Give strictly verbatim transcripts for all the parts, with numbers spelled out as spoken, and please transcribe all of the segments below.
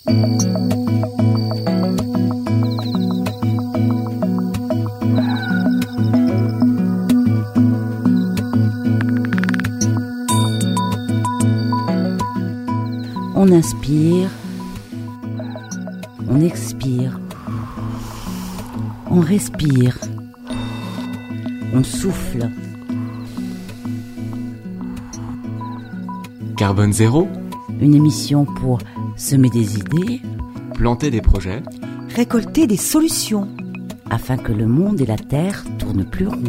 On inspire, on expire, on respire, on souffle. Carbone zéro, une émission pour semer des idées, planter des projets, récolter des solutions, afin que le monde et la Terre tournent plus rond.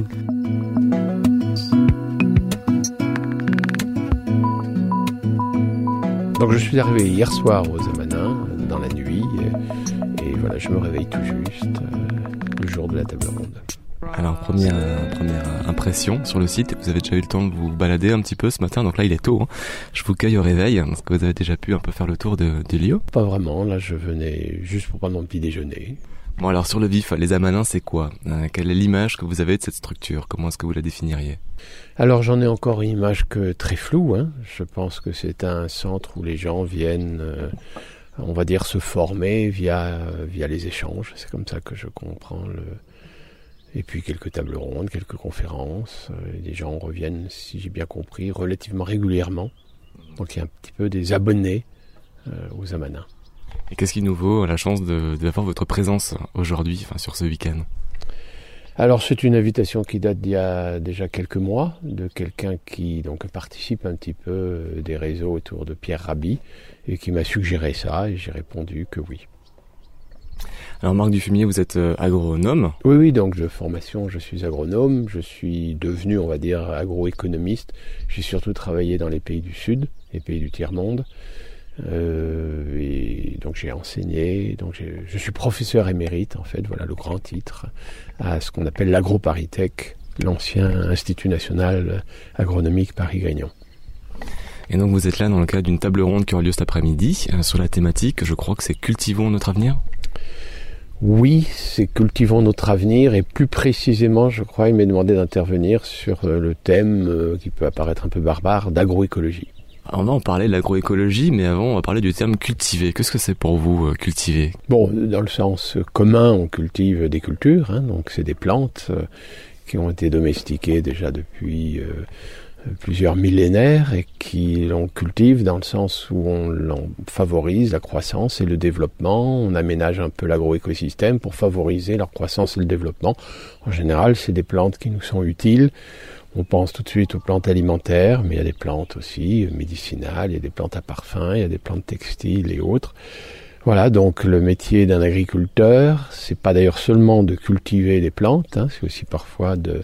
Donc je suis arrivé hier soir aux Amanins, dans la nuit, et, et voilà, je me réveille tout juste euh, le jour de la table ronde. Alors première, euh, première impression sur le site, vous avez déjà eu le temps de vous balader un petit peu ce matin, donc là il est tôt, hein. Je vous cueille au réveil, est-ce que vous avez déjà pu un peu faire le tour de, du lieu ? Pas vraiment, là je venais juste pour prendre mon petit déjeuner. Bon alors sur le vif, les Amanins c'est quoi ? euh, Quelle est l'image que vous avez de cette structure ? Comment est-ce que vous la définiriez ? Alors j'en ai encore une image que très floue, hein. Je pense que c'est un centre où les gens viennent, euh, on va dire, se former via, via les échanges, c'est comme ça que je comprends le... Et puis quelques tables rondes, quelques conférences, euh, les gens reviennent, si j'ai bien compris, relativement régulièrement. Donc il y a un petit peu des abonnés euh, aux Amanins. Et qu'est-ce qui nous vaut la chance de, d'avoir votre présence aujourd'hui, enfin sur ce week-end ? Alors c'est une invitation qui date d'il y a déjà quelques mois, de quelqu'un qui donc participe un petit peu des réseaux autour de Pierre Rabhi, et qui m'a suggéré ça, et j'ai répondu que oui. Alors Marc Dufumier, vous êtes agronome ? Oui, oui, donc de formation je suis agronome, je suis devenu, on va dire, agroéconomiste. J'ai surtout travaillé dans les pays du Sud, les pays du tiers-monde. Euh, et donc j'ai enseigné, donc j'ai, je suis professeur émérite en fait, voilà le grand titre, à ce qu'on appelle l'AgroParisTech, l'ancien Institut National Agronomique Paris-Grignon. Et donc vous êtes là dans le cadre d'une table ronde qui aura lieu cet après-midi, euh, sur la thématique, je crois que c'est Cultivons notre avenir ? Oui, c'est Cultivons notre avenir, et plus précisément, je crois, il m'est demandé d'intervenir sur le thème euh, qui peut apparaître un peu barbare, d'agroécologie. Alors on va en parler de l'agroécologie, mais avant on va parler du terme cultiver. Qu'est-ce que c'est pour vous, euh, cultiver ? Bon, dans le sens commun, on cultive des cultures, hein, donc c'est des plantes euh, qui ont été domestiquées déjà depuis euh, plusieurs millénaires et qui l'on cultive dans le sens où on l'en favorise la croissance et le développement. On aménage un peu l'agroécosystème pour favoriser leur croissance et le développement. En général, c'est des plantes qui nous sont utiles. On pense tout de suite aux plantes alimentaires, mais il y a des plantes aussi médicinales, il y a des plantes à parfum, il y a des plantes textiles et autres. Voilà, donc le métier d'un agriculteur, c'est pas d'ailleurs seulement de cultiver des plantes, hein, c'est aussi parfois de,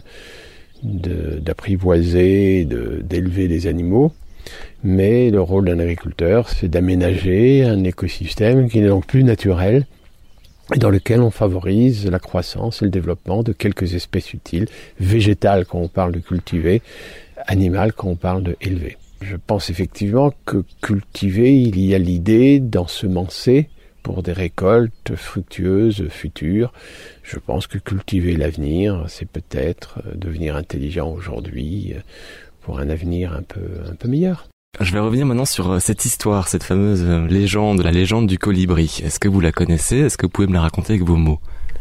de, d'apprivoiser, de, d'élever des animaux. Mais le rôle d'un agriculteur, c'est d'aménager un écosystème qui n'est donc plus naturel, et dans lequel on favorise la croissance et le développement de quelques espèces utiles, végétales quand on parle de cultiver, animales quand on parle de élever. Je pense effectivement que cultiver, il y a l'idée d'ensemencer pour des récoltes fructueuses futures. Je pense que cultiver l'avenir, c'est peut-être devenir intelligent aujourd'hui pour un avenir un peu, un peu meilleur. Je vais revenir maintenant sur cette histoire, cette fameuse légende, la légende du colibri. Est-ce que vous la connaissez ? Est-ce que vous pouvez me la raconter avec vos mots ?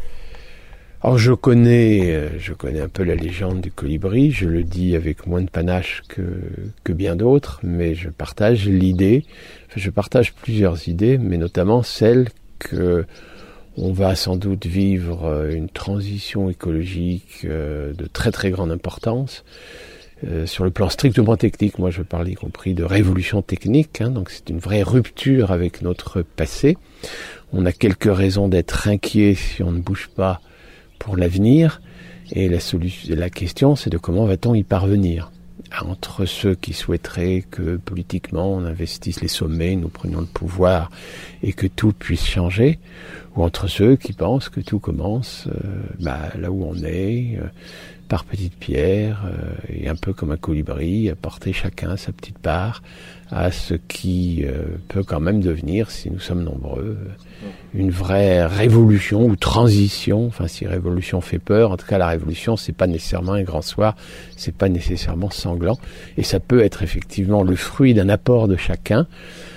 Alors je connais, je connais un peu la légende du colibri, je le dis avec moins de panache que, que bien d'autres, mais je partage l'idée, enfin, je partage plusieurs idées, mais notamment celle que on va sans doute vivre une transition écologique de très très grande importance. Euh, sur le plan strictement technique, moi je parle y compris de révolution technique, hein, donc c'est une vraie rupture avec notre passé. On a quelques raisons d'être inquiets si on ne bouge pas pour l'avenir, et la, solution, la question c'est de comment va-t-on y parvenir. Entre ceux qui souhaiteraient que politiquement on investisse les sommets, nous prenions le pouvoir et que tout puisse changer, ou entre ceux qui pensent que tout commence euh, bah, là où on est, euh, par petites pierres, euh, et un peu comme un colibri, apporter chacun sa petite part à ce qui euh, peut quand même devenir, si nous sommes nombreux, une vraie révolution ou transition. Enfin, si révolution fait peur, en tout cas la révolution, c'est pas nécessairement un grand soir, c'est pas nécessairement sanglant, et ça peut être effectivement le fruit d'un apport de chacun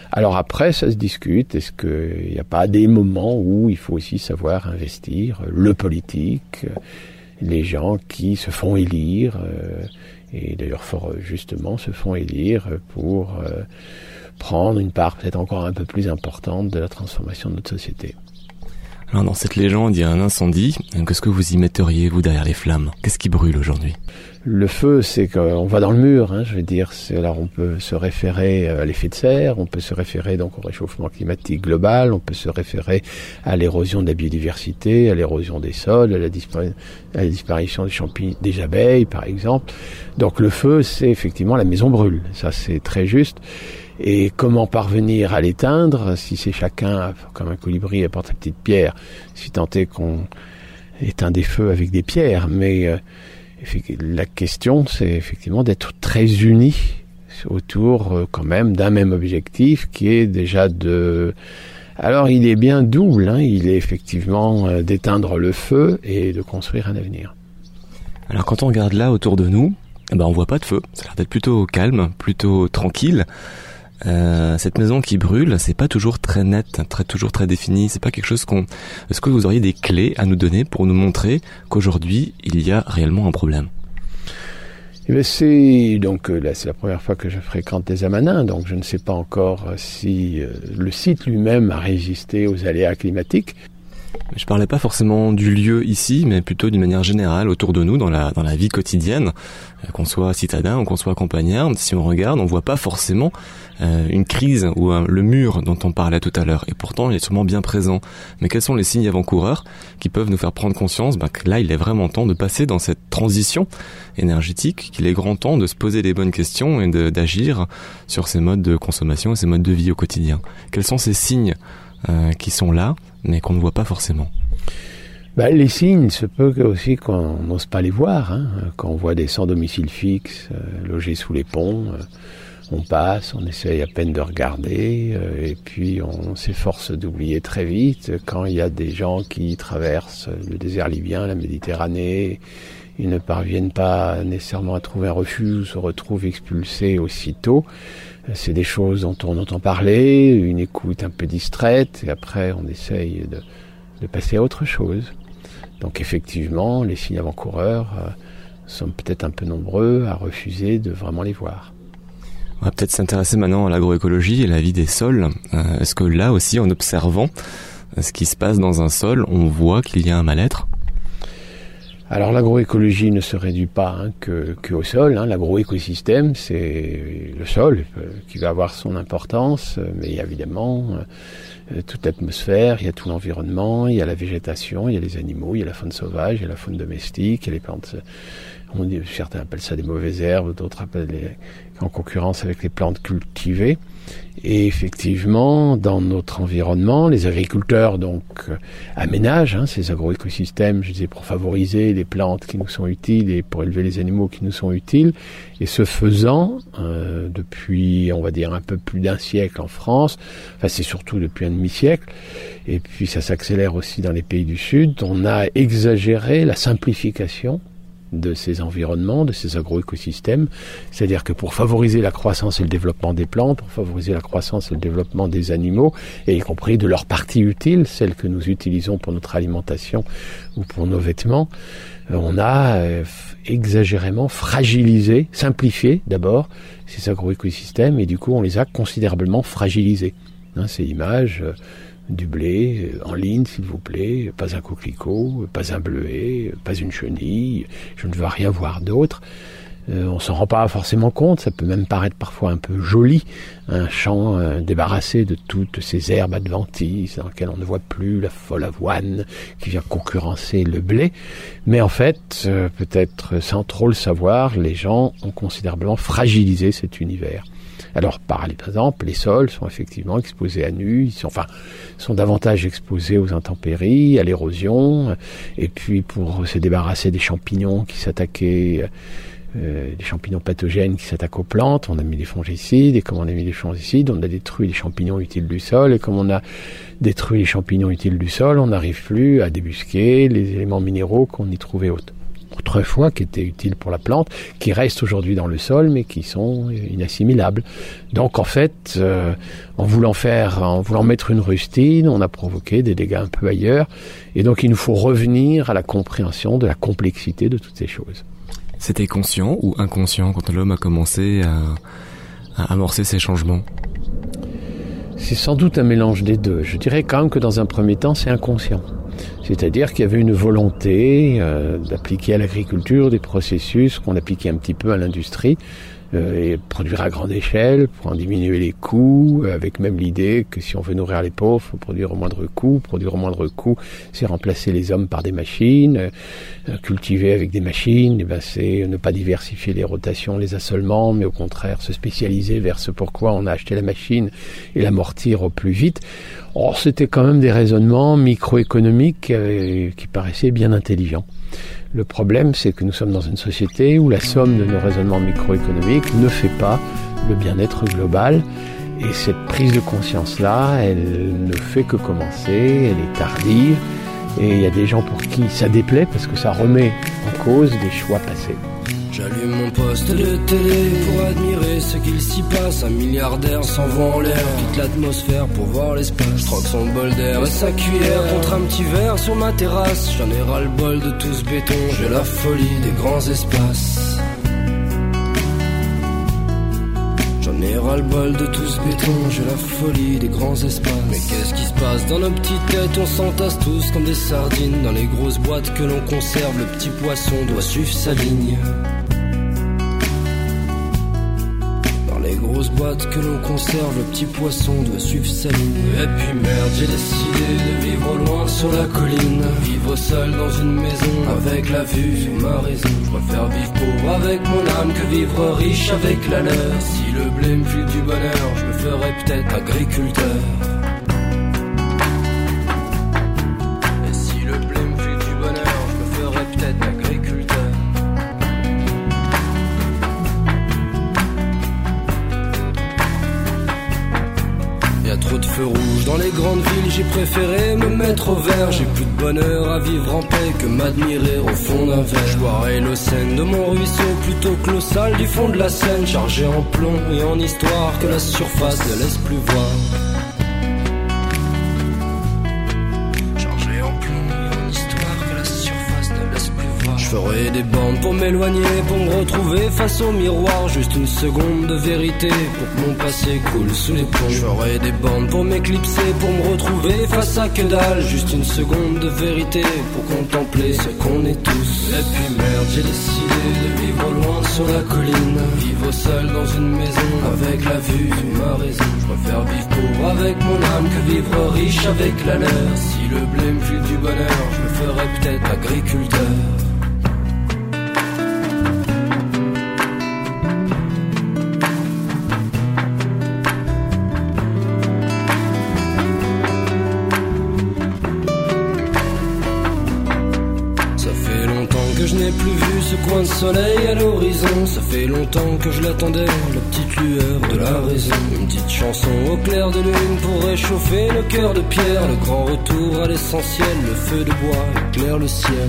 Alors après, ça se discute. Est-ce qu'il n'y a pas des moments où il faut aussi savoir investir le politique, les gens qui se font élire, euh, et d'ailleurs fort justement se font élire pour euh, prendre une part peut-être encore un peu plus importante de la transformation de notre société. Alors dans cette légende, il y a un incendie. Qu'est-ce que vous y metteriez, vous, derrière les flammes ? Qu'est-ce qui brûle aujourd'hui ? Le feu, c'est qu'on va dans le mur, hein, je veux dire. C'est, alors on peut se référer à l'effet de serre, on peut se référer donc au réchauffement climatique global, on peut se référer à l'érosion de la biodiversité, à l'érosion des sols, à la, dispari- à la disparition des champignons, des abeilles, par exemple. Donc le feu, c'est effectivement la maison brûle. Ça, c'est très juste. Et comment parvenir à l'éteindre, si c'est chacun, comme un colibri, apporte sa petite pierre, si tant est qu'on éteint des feux avec des pierres. Mais euh, la question, c'est effectivement d'être très unis autour euh, quand même d'un même objectif qui est déjà de... Alors il est bien double, hein, il est effectivement euh, d'éteindre le feu et de construire un avenir. Alors quand on regarde là autour de nous, eh ben on voit pas de feu, ça a l'air d'être plutôt calme, plutôt tranquille. Euh, cette maison qui brûle, c'est pas toujours très net, très toujours très défini. C'est pas quelque chose qu'on. Est-ce que vous auriez des clés à nous donner pour nous montrer qu'aujourd'hui il y a réellement un problème ? Eh bien, c'est donc là, c'est la première fois que je fréquente les Amanins, donc je ne sais pas encore si euh, le site lui-même a résisté aux aléas climatiques. Je parlais pas forcément du lieu ici, mais plutôt d'une manière générale autour de nous, dans la dans la vie quotidienne, euh, qu'on soit citadin ou qu'on soit campagnard. Si on regarde, on voit pas forcément euh, une crise ou euh, le mur dont on parlait tout à l'heure. Et pourtant, il est sûrement bien présent. Mais quels sont les signes avant-coureurs qui peuvent nous faire prendre conscience ben, que là, il est vraiment temps de passer dans cette transition énergétique, qu'il est grand temps de se poser les bonnes questions et de, d'agir sur ces modes de consommation et ces modes de vie au quotidien. Quels sont ces signes euh, qui sont là, mais qu'on ne voit pas forcément? Ben, les signes, se peut que aussi qu'on n'ose pas les voir, hein. Quand on voit des sans domicile fixe euh, logés sous les ponts, euh, on passe, on essaye à peine de regarder, euh, et puis on s'efforce d'oublier très vite. Quand il y a des gens qui traversent le désert libyen, la Méditerranée, ils ne parviennent pas nécessairement à trouver un refuge, se retrouvent expulsés aussitôt. C'est des choses dont on entend parler, une écoute un peu distraite, et après on essaye de, de passer à autre chose. Donc effectivement, les signes avant-coureurs euh, sont peut-être un peu nombreux à refuser de vraiment les voir. On va peut-être s'intéresser maintenant à l'agroécologie et la vie des sols. Euh, est-ce que là aussi, en observant ce qui se passe dans un sol, on voit qu'il y a un mal-être ? Alors l'agroécologie ne se réduit pas hein, que, que au sol. Hein. L'agroécosystème, c'est le sol euh, qui va avoir son importance, mais il y a évidemment euh, toute l'atmosphère, il y a tout l'environnement, il y a la végétation, il y a les animaux, il y a la faune sauvage, il y a la faune domestique, il y a les plantes. On dit, certains appellent ça des mauvaises herbes, d'autres appellent les, en concurrence avec les plantes cultivées. Et effectivement, dans notre environnement, les agriculteurs donc euh, aménagent hein, ces agroécosystèmes, je disais, pour favoriser les plantes qui nous sont utiles et pour élever les animaux qui nous sont utiles. Et ce faisant, euh, depuis, on va dire, un peu plus d'un siècle en France, enfin c'est surtout depuis un demi-siècle, et puis ça s'accélère aussi dans les pays du Sud, on a exagéré la simplification de ces environnements, de ces agroécosystèmes. C'est-à-dire que pour favoriser la croissance et le développement des plantes, pour favoriser la croissance et le développement des animaux, et y compris de leurs parties utiles, celles que nous utilisons pour notre alimentation ou pour nos vêtements, on a euh, exagérément fragilisé, simplifié d'abord ces agroécosystèmes, et du coup on les a considérablement fragilisés. Hein, ces images euh, du blé en ligne, s'il vous plaît, pas un coquelicot, pas un bleuet, pas une chenille, je ne veux rien voir d'autre. Euh, on s'en rend pas forcément compte, ça peut même paraître parfois un peu joli, un champ euh, débarrassé de toutes ces herbes adventices dans lesquelles on ne voit plus la folle avoine qui vient concurrencer le blé. Mais en fait, euh, peut-être sans trop le savoir, les gens ont considérablement fragilisé cet univers. Alors, par exemple, les sols sont effectivement exposés à nu, ils sont, enfin, sont davantage exposés aux intempéries, à l'érosion, et puis pour se débarrasser des champignons qui s'attaquaient, euh, des champignons pathogènes qui s'attaquent aux plantes, on a mis des fongicides, et comme on a mis des fongicides, on a détruit les champignons utiles du sol, et comme on a détruit les champignons utiles du sol, on n'arrive plus à débusquer les éléments minéraux qu'on y trouvait autrefois, qui étaient utiles pour la plante, qui restent aujourd'hui dans le sol, mais qui sont inassimilables. Donc en fait, euh, en voulant faire, en voulant mettre une rustine, on a provoqué des dégâts un peu ailleurs. Et donc il nous faut revenir à la compréhension de la complexité de toutes ces choses. C'était conscient ou inconscient quand l'homme a commencé à, à amorcer ces changements ? C'est sans doute un mélange des deux. Je dirais quand même que dans un premier temps, c'est inconscient. C'est-à-dire qu'il y avait une volonté euh, d'appliquer à l'agriculture des processus qu'on appliquait un petit peu à l'industrie, euh, et produire à grande échelle pour en diminuer les coûts, avec même l'idée que si on veut nourrir les pauvres, il faut produire au moindre coût. Produire au moindre coût, c'est remplacer les hommes par des machines. Euh, cultiver avec des machines, eh ben, c'est ne pas diversifier les rotations, les assolements, mais au contraire se spécialiser vers ce pourquoi on a acheté la machine et l'amortir au plus vite. Or, c'était quand même des raisonnements microéconomiques euh, qui paraissaient bien intelligents. Le problème, c'est que nous sommes dans une société où la somme de nos raisonnements microéconomiques ne fait pas le bien-être global. Et cette prise de conscience-là, elle ne fait que commencer, elle est tardive. Et il y a des gens pour qui ça déplaît parce que ça remet en cause des choix passés. J'allume mon poste de télé pour admirer ce qu'il s'y passe. Un milliardaire s'envoie en l'air, quitte l'atmosphère pour voir l'espace. Je troque son bol d'air et sa cuillère contre un petit verre sur ma terrasse. J'en ai ras le bol de tout ce béton, j'ai la folie des grands espaces. J'en ai ras le bol de tout ce béton, j'ai la folie des grands espaces. Mais qu'est-ce qui se passe dans nos petites têtes? On s'entasse tous comme des sardines dans les grosses boîtes que l'on conserve. Le petit poisson doit suivre sa ligne. Dans les grosses boîtes que l'on conserve, le petit poisson doit suivre sa ligne. Et puis merde, j'ai décidé de vivre loin sur la colline. Vivre seul dans une maison avec la vue sur ma raison. Je préfère vivre pauvre avec mon âme que vivre riche avec la leur. Si le blé me file du bonheur, je me ferais peut-être agriculteur. Et si le blé me file du bonheur, je me ferais peut-être agriculteur. Y'a trop de feux rouges dans les grandes villes, j'ai préféré me mettre au vert. J'ai plus de bonheur à vivre en paix que m'admirer au fond d'un verre. Je boirai l'eau saine de mon ruisseau plutôt que l'eau sale du fond de la Seine, chargée en plomb et en histoire que la surface ne laisse plus voir. Chargée en plomb et en histoire que la surface ne laisse plus voir. Je ferai des bandes pour m'éloigner, pour me retrouver face au miroir. Juste une seconde de vérité pour que mon passé coule sous les ponts. Je ferai des bandes pour m'éclipser, pour me retrouver face à que dalle. Juste une seconde de vérité pour contempler ce qu'on est tous. Et puis merde, j'ai décidé de vivre loin sur la colline. Vivre seul dans une maison avec la vue sur ma raison. Je préfère vivre pauvre avec mon âme que vivre riche avec la leur. Si le blé me file du bonheur, je me ferais peut-être agriculteur. Ce coin de soleil à l'horizon, ça fait longtemps que je l'attendais, la petite lueur de la raison. Une petite chanson au clair de lune pour réchauffer le cœur de pierre. Le grand retour à l'essentiel, le feu de bois éclaire le ciel.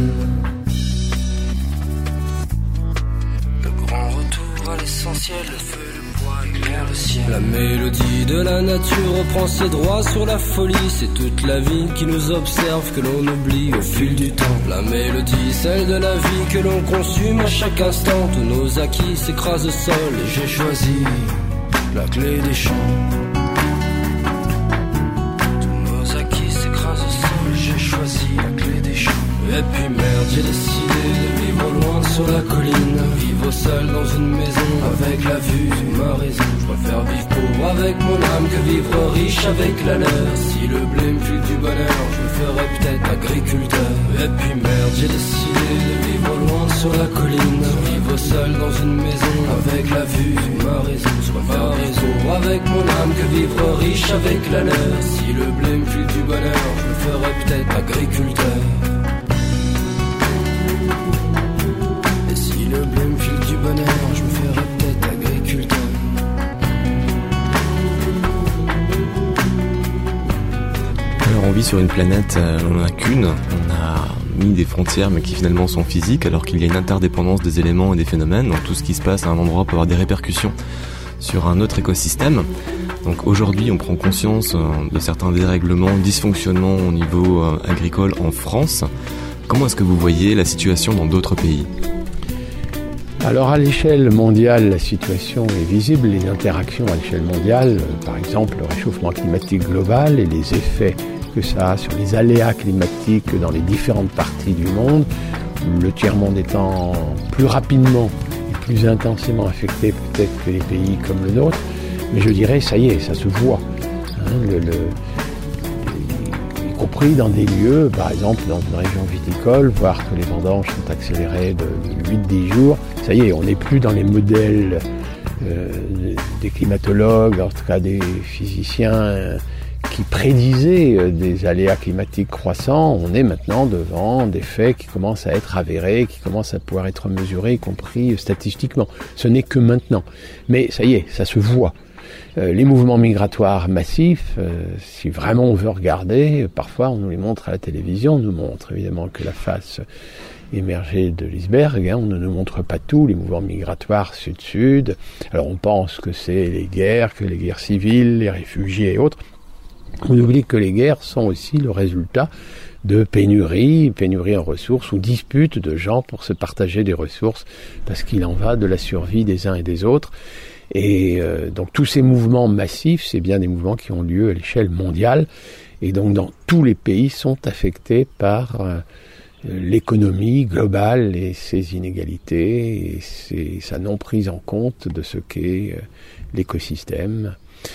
Le grand retour à l'essentiel, le feu de bois éclaire le ciel. La mélodie de la nature reprend ses droits sur la folie. C'est toute la vie qui nous observe, que l'on oublie au fil du temps. La mélodie, celle de la vie que l'on consume à chaque instant. Tous nos acquis s'écrasent au sol et j'ai choisi la clé des champs. Tous nos acquis s'écrasent au sol et j'ai choisi la clé des champs. Et puis merde, j'ai décidé de vivre loin sur la colline. Vivre seul dans une maison avec la vue sur ma raison. Je préfère vivre pauvre avec mon âme que vivre riche avec la leur. Si le blé me file du bonheur, je me ferais peut-être agriculteur. Et puis merde, j'ai décidé de vivre loin sur la colline. Vivre seul dans une maison avec la vue sur ma raison. Je préfère vivre pauvre avec mon âme que vivre riche avec la leur. Si le blé me file du bonheur, je me ferais peut-être agriculteur. Le blé me file du bonheur, je me ferais peut-être agriculteur. Alors on vit sur une planète, on n'en a qu'une, on a mis des frontières mais qui finalement sont physiques, alors qu'il y a une interdépendance des éléments et des phénomènes. Donc tout ce qui se passe à un endroit peut avoir des répercussions sur un autre écosystème. Donc aujourd'hui, on prend conscience de certains dérèglements, dysfonctionnements au niveau agricole en France. Comment est-ce que vous voyez la situation dans d'autres pays ? Alors à l'échelle mondiale, la situation est visible. Les interactions à l'échelle mondiale, par exemple le réchauffement climatique global et les effets que ça a sur les aléas climatiques dans les différentes parties du monde, le tiers-monde étant plus rapidement et plus intensément affecté peut-être que les pays comme le nôtre. Mais je dirais, ça y est, ça se voit. Hein, le, le, y compris dans des lieux, par exemple dans une région viticole, voir que les vendanges sont accélérées de, de huit à dix jours. Ça y est, on n'est plus dans les modèles euh, des climatologues, en tout cas des physiciens euh, qui prédisaient euh, des aléas climatiques croissants. On est maintenant devant des faits qui commencent à être avérés, qui commencent à pouvoir être mesurés, y compris euh, statistiquement. Ce n'est que maintenant. Mais ça y est, ça se voit. Euh, les mouvements migratoires massifs, euh, si vraiment on veut regarder, euh, parfois on nous les montre à la télévision, on nous montre évidemment que la face émergée de l'iceberg, hein, on ne nous montre pas tout, les mouvements migratoires sud-sud. Alors on pense que c'est les guerres, que les guerres civiles, les réfugiés et autres. On oublie que les guerres sont aussi le résultat de pénuries, pénuries en ressources ou disputes de gens pour se partager des ressources, parce qu'il en va de la survie des uns et des autres. Et euh, donc tous ces mouvements massifs, c'est bien des mouvements qui ont lieu à l'échelle mondiale, et donc dans tous les pays sont affectés par euh, l'économie globale et ses inégalités et ses, sa non prise en compte de ce qu'est euh, l'écosystème,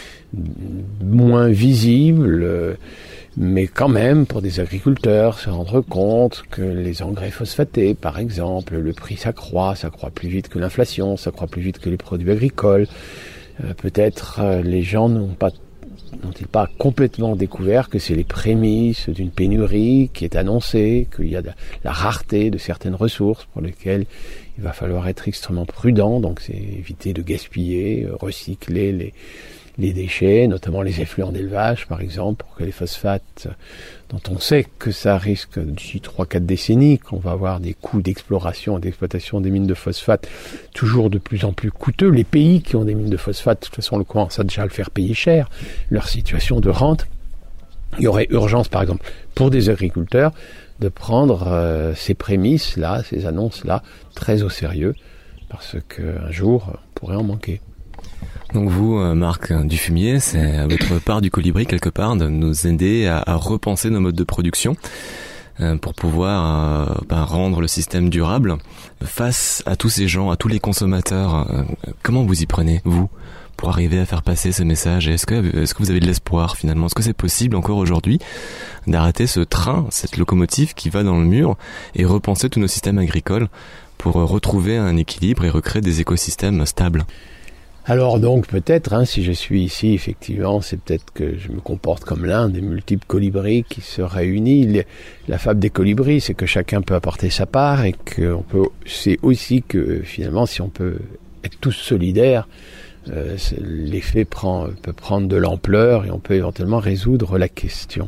moins visible, euh, mais quand même pour des agriculteurs se rendre compte que les engrais phosphatés, par exemple, le prix s'accroît, ça croît plus vite que l'inflation, ça croît plus vite que les produits agricoles. Euh, peut-être euh, les gens n'ont pas n'ont-ils pas complètement découvert que c'est les prémices d'une pénurie qui est annoncée, qu'il y a de la rareté de certaines ressources pour lesquelles il va falloir être extrêmement prudent, donc c'est éviter de gaspiller, recycler les, les déchets, notamment les effluents d'élevage par exemple, pour que les phosphates, dont on sait que ça risque d'ici trois à quatre décennies, qu'on va avoir des coûts d'exploration et d'exploitation des mines de phosphate toujours de plus en plus coûteux. Les pays qui ont des mines de phosphate, de toute façon, on commence à déjà le faire payer cher, leur situation de rente. Il y aurait urgence, par exemple, pour des agriculteurs, de prendre euh, ces prémices-là, ces annonces-là, très au sérieux, parce qu'un jour, on pourrait en manquer. Donc vous, Marc Dufumier, c'est à votre part du colibri, quelque part, de nous aider à, à repenser nos modes de production euh, pour pouvoir euh, ben, rendre le système durable. Face à tous ces gens, à tous les consommateurs, euh, comment vous y prenez, vous, pour arriver à faire passer ce message? Est-ce que, est-ce que vous avez de l'espoir, finalement? Est-ce que c'est possible, encore aujourd'hui, d'arrêter ce train, cette locomotive qui va dans le mur et repenser tous nos systèmes agricoles pour retrouver un équilibre et recréer des écosystèmes stables? Alors donc peut-être, hein, si je suis ici, effectivement, c'est peut-être que je me comporte comme l'un des multiples colibris qui se réunissent. La fable des colibris, c'est que chacun peut apporter sa part et que on peut, c'est aussi que finalement, si on peut être tous solidaires, euh, l'effet prend, peut prendre de l'ampleur et on peut éventuellement résoudre la question.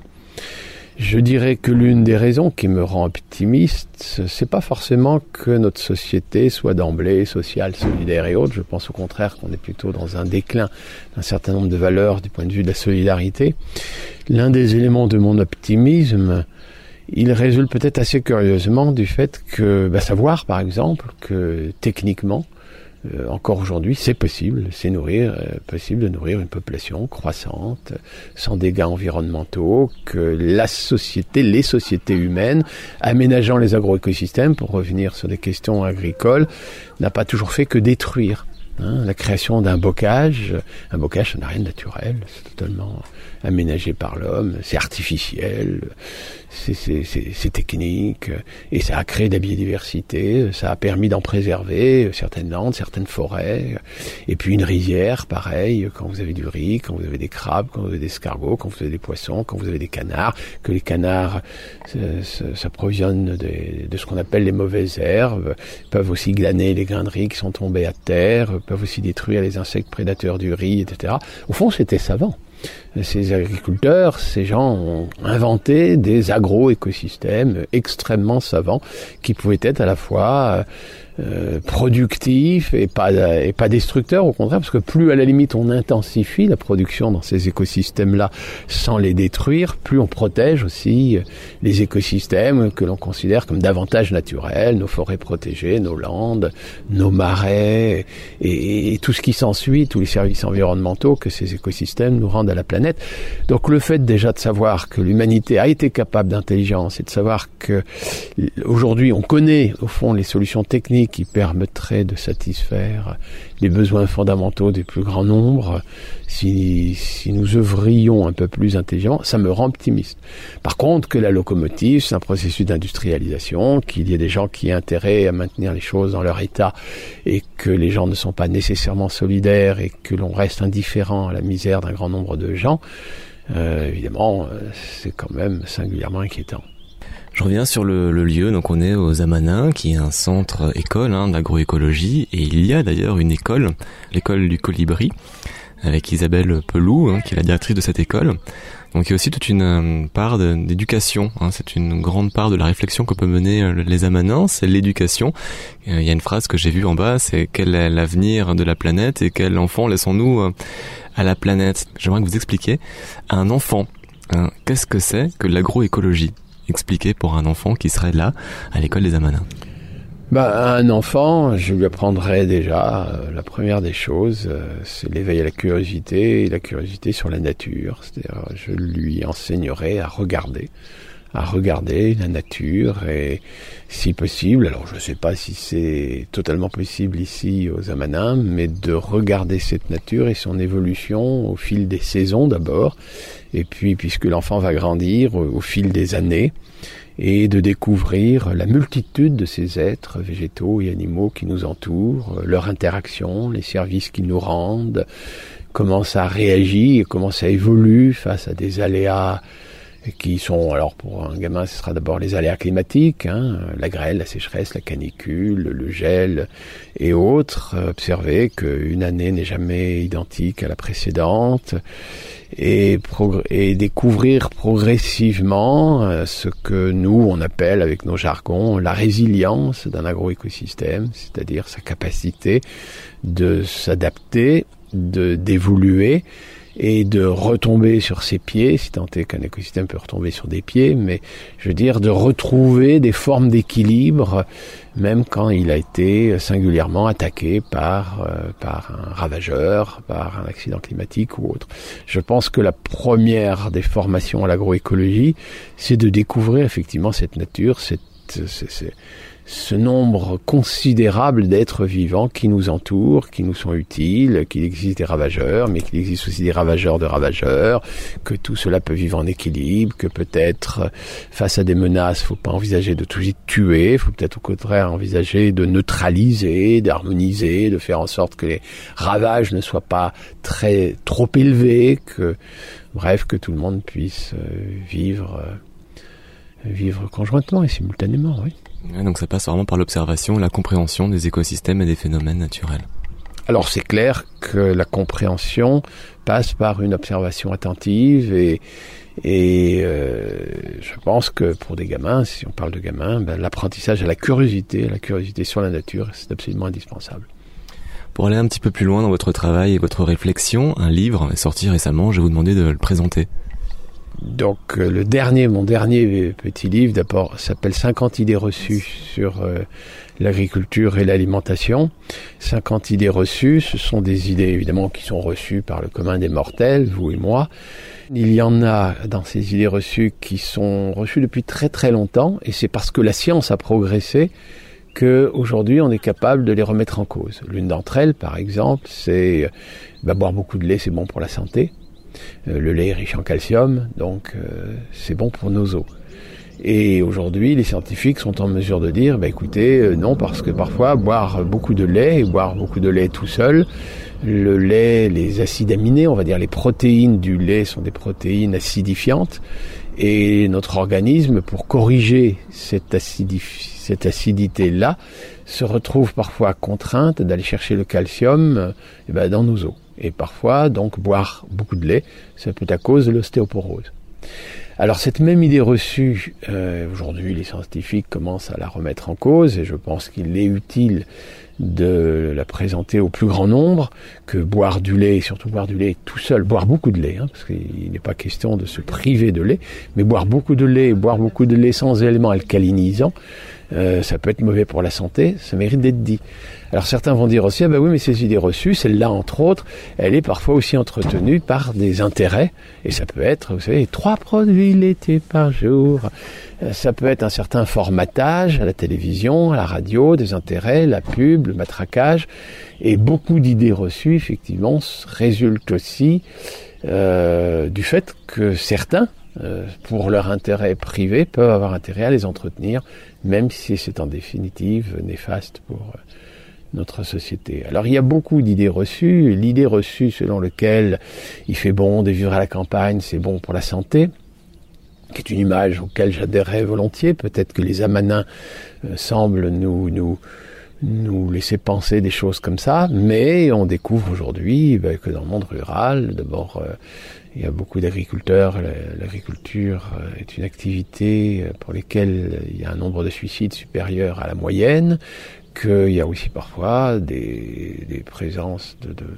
Je dirais que l'une des raisons qui me rend optimiste, c'est pas forcément que notre société soit d'emblée sociale, solidaire et autres. Je pense au contraire qu'on est plutôt dans un déclin d'un certain nombre de valeurs du point de vue de la solidarité. L'un des éléments de mon optimisme, il résulte peut-être assez curieusement du fait que, bah, savoir par exemple que techniquement, Euh, encore aujourd'hui, c'est possible, c'est nourrir, euh, possible de nourrir une population croissante, sans dégâts environnementaux, que la société, les sociétés humaines, aménageant les agroécosystèmes, pour revenir sur des questions agricoles, n'a pas toujours fait que détruire. Hein, la création d'un bocage, un bocage, ça n'a rien de naturel, c'est totalement aménagé par l'homme, c'est artificiel, c'est, c'est, c'est, c'est technique, et ça a créé de la biodiversité, ça a permis d'en préserver certaines landes, certaines forêts, et puis une rizière, pareil, quand vous avez du riz, quand vous avez des crabes, quand vous avez des escargots, quand vous avez des poissons, quand vous avez des canards, que les canards s'approvisionnent de, de ce qu'on appelle les mauvaises herbes, peuvent aussi glaner les grains de riz qui sont tombés à terre, peuvent aussi détruire les insectes prédateurs du riz, et cetera. Au fond, c'était savant. ces agriculteurs, ces gens ont inventé des agro-écosystèmes extrêmement savants qui pouvaient être à la fois euh, productifs et pas, et pas destructeurs, au contraire, parce que plus à la limite on intensifie la production dans ces écosystèmes-là sans les détruire, plus on protège aussi les écosystèmes que l'on considère comme davantage naturels, nos forêts protégées, nos landes, nos marais et, et tout ce qui s'ensuit, tous les services environnementaux que ces écosystèmes nous rendent à la planète. Donc le fait déjà de savoir que l'humanité a été capable d'intelligence et de savoir que aujourd'hui on connaît au fond les solutions techniques qui permettraient de satisfaire les besoins fondamentaux des plus grands nombres, si, si nous œuvrions un peu plus intelligemment, ça me rend optimiste. Par contre, que la locomotive, c'est un processus d'industrialisation, qu'il y ait des gens qui aient intérêt à maintenir les choses dans leur état et que les gens ne sont pas nécessairement solidaires et que l'on reste indifférent à la misère d'un grand nombre de gens, euh, évidemment, c'est quand même singulièrement inquiétant. Je reviens sur le, le lieu, donc on est aux Amanins, qui est un centre école hein, d'agroécologie, et il y a d'ailleurs une école, l'école du Colibri, avec Isabelle Pelou, hein, qui est la directrice de cette école. Donc il y a aussi toute une euh, part de, d'éducation, hein, c'est une grande part de la réflexion que peut mener euh, les Amanins, c'est l'éducation. Euh, il y a une phrase que j'ai vue en bas, c'est « Quel est l'avenir de la planète et quel enfant laissons-nous euh, à la planète ?» J'aimerais que vous expliquiez à un enfant, hein, qu'est-ce que c'est que l'agroécologie ? Expliquer pour un enfant qui serait là, à l'école des Amanins. Bah, un enfant, je lui apprendrais déjà, euh, la première des choses, euh, c'est l'éveil à la curiosité, et la curiosité sur la nature. C'est-à-dire, je lui enseignerais à regarder, à regarder la nature, et si possible, alors je ne sais pas si c'est totalement possible ici aux Amanins, mais de regarder cette nature et son évolution au fil des saisons d'abord, et puis puisque l'enfant va grandir au, au fil des années, et de découvrir la multitude de ces êtres végétaux et animaux qui nous entourent, leur interaction, les services qu'ils nous rendent, comment ça réagit, comment ça évolue face à des aléas qui sont, alors pour un gamin, ce sera d'abord les aléas climatiques, hein, la grêle, la sécheresse, la canicule, le gel et autres. Observer qu'une année n'est jamais identique à la précédente et, progr- et découvrir progressivement euh, ce que nous, on appelle avec nos jargons la résilience d'un agroécosystème, c'est-à-dire sa capacité de s'adapter, de, d'évoluer, et de retomber sur ses pieds, si tant est qu'un écosystème peut retomber sur des pieds, mais je veux dire de retrouver des formes d'équilibre, même quand il a été singulièrement attaqué par, euh, par un ravageur, par un accident climatique ou autre. Je pense que la première des formations à l'agroécologie, c'est de découvrir effectivement cette nature, cette, c'est, c'est, ce nombre considérable d'êtres vivants qui nous entourent, qui nous sont utiles, qu'il existe des ravageurs, mais qu'il existe aussi des ravageurs de ravageurs, que tout cela peut vivre en équilibre, que peut-être face à des menaces, faut pas envisager de tout tuer, faut peut-être au contraire envisager de neutraliser, d'harmoniser, de faire en sorte que les ravages ne soient pas très trop élevés, que bref, que tout le monde puisse vivre, vivre conjointement et simultanément, oui. Donc ça passe vraiment par l'observation, la compréhension des écosystèmes et des phénomènes naturels. Alors c'est clair que la compréhension passe par une observation attentive et, et euh, je pense que pour des gamins, si on parle de gamins, ben, l'apprentissage à la curiosité, la curiosité sur la nature, c'est absolument indispensable. Pour aller un petit peu plus loin dans votre travail et votre réflexion, un livre est sorti récemment, je vais vous demander de le présenter. Donc euh, le dernier, mon dernier petit livre, d'abord, s'appelle cinquante idées reçues sur euh, l'agriculture et l'alimentation. cinquante idées reçues, ce sont des idées évidemment qui sont reçues par le commun des mortels, vous et moi. Il y en a dans ces idées reçues qui sont reçues depuis très très longtemps, et c'est parce que la science a progressé qu'aujourd'hui on est capable de les remettre en cause. L'une d'entre elles, par exemple, c'est bah, boire beaucoup de lait, c'est bon pour la santé. Euh, le lait est riche en calcium, donc euh, c'est bon pour nos os. Et aujourd'hui, les scientifiques sont en mesure de dire, bah écoutez, euh, non, parce que parfois, boire beaucoup de lait, et boire beaucoup de lait tout seul, le lait, les acides aminés, on va dire les protéines du lait sont des protéines acidifiantes, et notre organisme, pour corriger cette, acidif- cette acidité-là, se retrouve parfois contrainte d'aller chercher le calcium euh, eh ben, dans nos os. Et parfois, donc, boire beaucoup de lait, ça peut être à cause de l'ostéoporose. Alors cette même idée reçue, euh, aujourd'hui les scientifiques commencent à la remettre en cause et je pense qu'il est utile de la présenter au plus grand nombre, que boire du lait, et surtout boire du lait tout seul, boire beaucoup de lait, hein, parce qu'il n'est pas question de se priver de lait, mais boire beaucoup de lait, boire beaucoup de lait sans éléments alcalinisants, euh, ça peut être mauvais pour la santé, ça mérite d'être dit. Alors certains vont dire aussi, ah ben oui, mais ces idées reçues, celle-là entre autres, elle est parfois aussi entretenue par des intérêts, et ça peut être, vous savez, trois produits laitiers par jour, ça peut être un certain formatage à la télévision, à la radio, des intérêts, la pub, le matraquage, et beaucoup d'idées reçues, effectivement, résultent aussi euh, du fait que certains, euh, pour leur intérêt privé, peuvent avoir intérêt à les entretenir, même si c'est en définitive néfaste pour euh, notre société. Alors il y a beaucoup d'idées reçues, l'idée reçue selon laquelle il fait bon de vivre à la campagne, c'est bon pour la santé, qui est une image auquel j'adhérais volontiers. Peut-être que les Amanins euh, semblent nous, nous, nous laisser penser des choses comme ça, mais on découvre aujourd'hui ben, que dans le monde rural, d'abord, euh, il y a beaucoup d'agriculteurs, l'agriculture euh, est une activité pour laquelle il y a un nombre de suicides supérieur à la moyenne, qu'il y a aussi parfois des, des présences de... de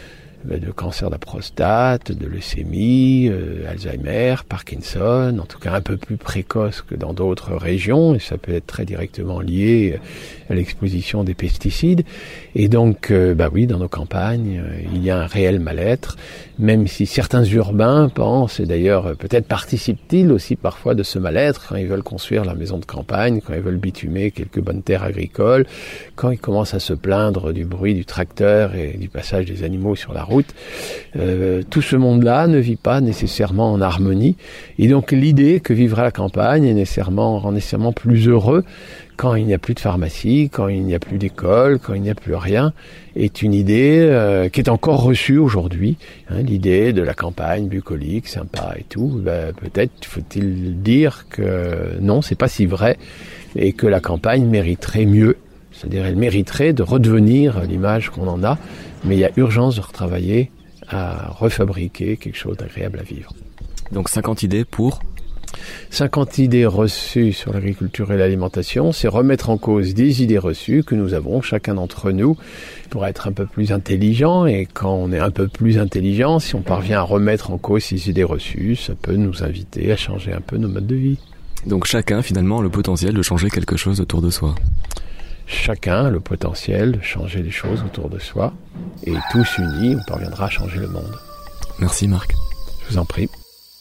de cancer de la prostate, de leucémie, euh, Alzheimer, Parkinson, en tout cas un peu plus précoce que dans d'autres régions, et ça peut être très directement lié à l'exposition des pesticides. Et donc, euh, bah oui, dans nos campagnes, euh, il y a un réel mal-être, même si certains urbains pensent, et d'ailleurs peut-être participent-ils aussi parfois de ce mal-être, quand ils veulent construire leur maison de campagne, quand ils veulent bitumer quelques bonnes terres agricoles, quand ils commencent à se plaindre du bruit du tracteur et du passage des animaux sur la route, euh, tout ce monde-là ne vit pas nécessairement en harmonie. Et donc l'idée que vivre à la campagne est nécessairement, rend nécessairement plus heureux quand il n'y a plus de pharmacie, quand il n'y a plus d'école, quand il n'y a plus rien, est une idée euh, qui est encore reçue aujourd'hui. Hein, l'idée de la campagne bucolique, sympa et tout, ben, peut-être faut-il dire que non, c'est pas si vrai, et que la campagne mériterait mieux. C'est-à-dire elle mériterait de redevenir l'image qu'on en a, mais il y a urgence de retravailler à refabriquer quelque chose d'agréable à vivre. Donc cinquante idées pour cinquante idées reçues sur l'agriculture et l'alimentation, c'est remettre en cause des idées reçues que nous avons, chacun d'entre nous, pour être un peu plus intelligent. Et quand on est un peu plus intelligent, si on parvient à remettre en cause ces idées reçues, ça peut nous inviter à changer un peu nos modes de vie. Donc chacun, finalement, a le potentiel de changer quelque chose autour de soi. Chacun a le potentiel de changer les choses autour de soi. Et tous unis, on parviendra à changer le monde. Merci Marc. Je vous en prie.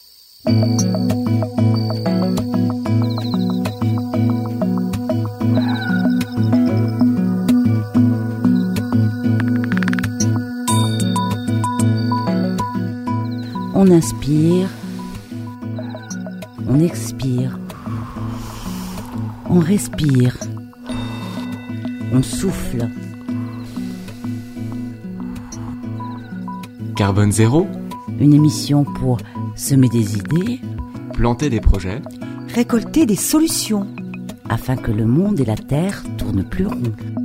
On inspire, on expire, on respire, on souffle. Carbone zéro, une émission pour semer des idées, planter des projets, récolter des solutions, afin que le monde et la terre tournent plus rond.